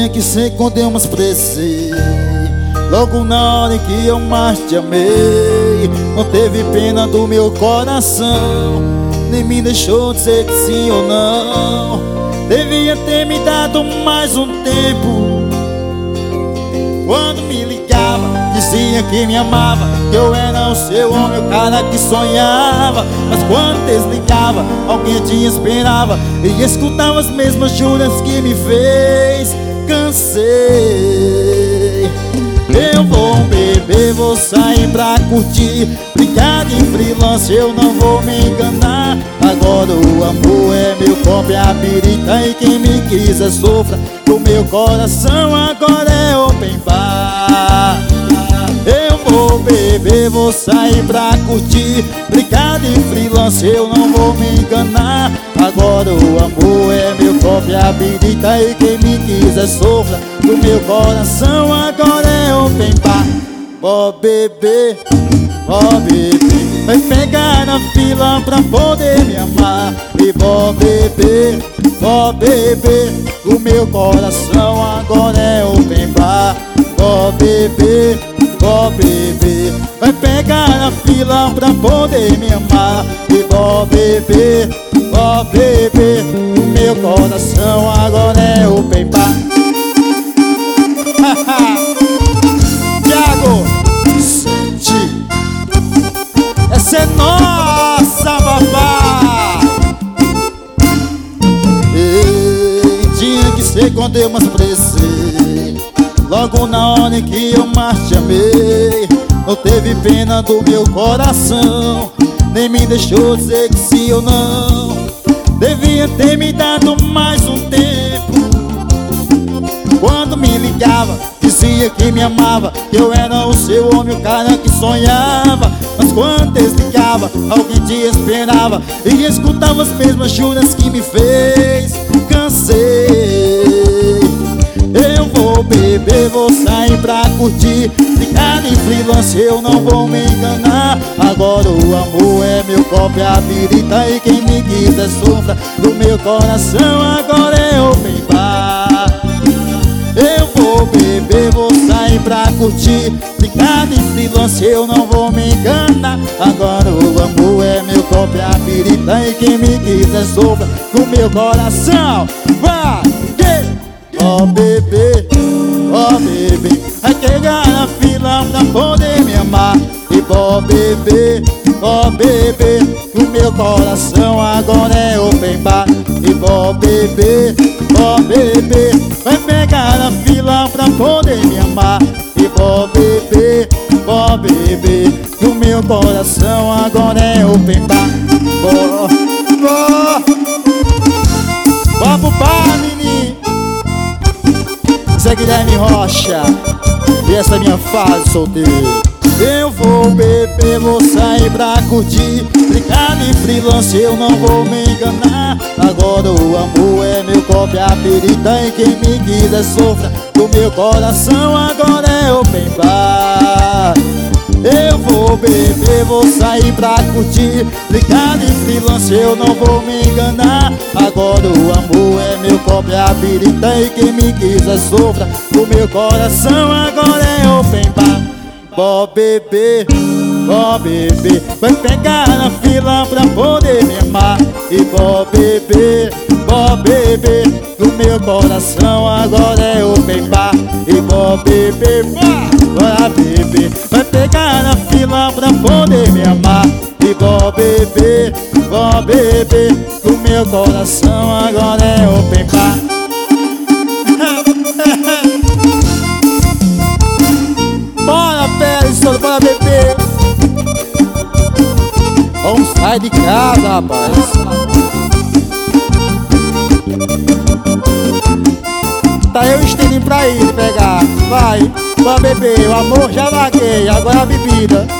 Tinha que ser quando eu mais precisei, logo na hora em que eu mais te amei. Não teve pena do meu coração, nem me deixou dizer que sim ou não. Devia ter me dado mais um tempo. Quando me ligava, dizia que me amava, que eu era o seu homem, o cara que sonhava. Mas quando desligava, alguém te esperava e escutava as mesmas juras que me fez. Cansei. Eu vou beber, vou sair pra curtir, brincar de freelance, eu não vou me enganar. Agora o amor é meu copo, é a birita, e quem me quiser sofra. O meu coração agora é open bar. Eu vou beber, vou sair pra curtir, brincar de freelance, eu não vou me enganar. Agora o amor é meu copo, é a birita, e quem me quiser sofra. O meu coração agora é open bar. Vou beber, vai pegar na fila pra poder me amar. E vou beber, o meu coração agora é open bar. Vou beber, vai pegar na fila pra poder me amar. E vou beber, o meu coração agora é open bar. Thiago, sente, essa é nossa, babá. Ei, tinha que ser quando eu mais precisei, logo na hora em que eu mais te amei. Não teve pena do meu coração, nem me deixou dizer que sim ou não. Devia ter me dado mais um tempo. Quando me ligava, dizia que me amava, que eu era o seu homem, o cara que sonhava. Mas quando desligava, alguém te esperava e escutava as mesmas juras que me fez. Cansei. Eu vou beber, vou sair pra curtir, brincar de freelance, eu não vou me enganar. Agora o amor é meu copo, é a birita, e quem me quiser sofra. Do meu coração agora é open bar. Eu vou beber, vou sair pra curtir, brincar de freelance, eu não vou me enganar. Agora o amor é meu copo, é a birita, e quem me quiser sofra. Do meu coração vai. Ó bebê, vai pegar na fila pra poder me amar. E ó bebê, o meu coração agora é open bar. E ó bebê, vai pegar na fila pra poder me amar. E ó bebê, o meu coração agora é open bar. Vamos pro bar, menino. Esse é Guilherme Rocha, e essa é minha fase solteiro. Eu vou beber, vou sair pra curtir, brincar de freelance, eu não vou me enganar. Agora o amor é meu copo, é a birita, e quem me quiser sofra. O meu coração agora é open bar. Eu vou beber, vou sair pra curtir, brincar de freelance, eu não vou me enganar. Agora o amor é meu copo, é a birita, e quem me quiser sofra. O meu coração agora é open bar. Vou beber, vai pegar na fila pra poder me amar. E vou beber, o meu coração agora é open bar. E vou beber, bora beber, vai pegar na fila pra poder me amar. E vou beber, o meu coração agora é open bar. Bora, Pérez, bora beber. Vamos sair de casa, rapaz. Tá eu estendendo pra ir pegar. Vai, bora beber. O amor já larguei, agora a bebida.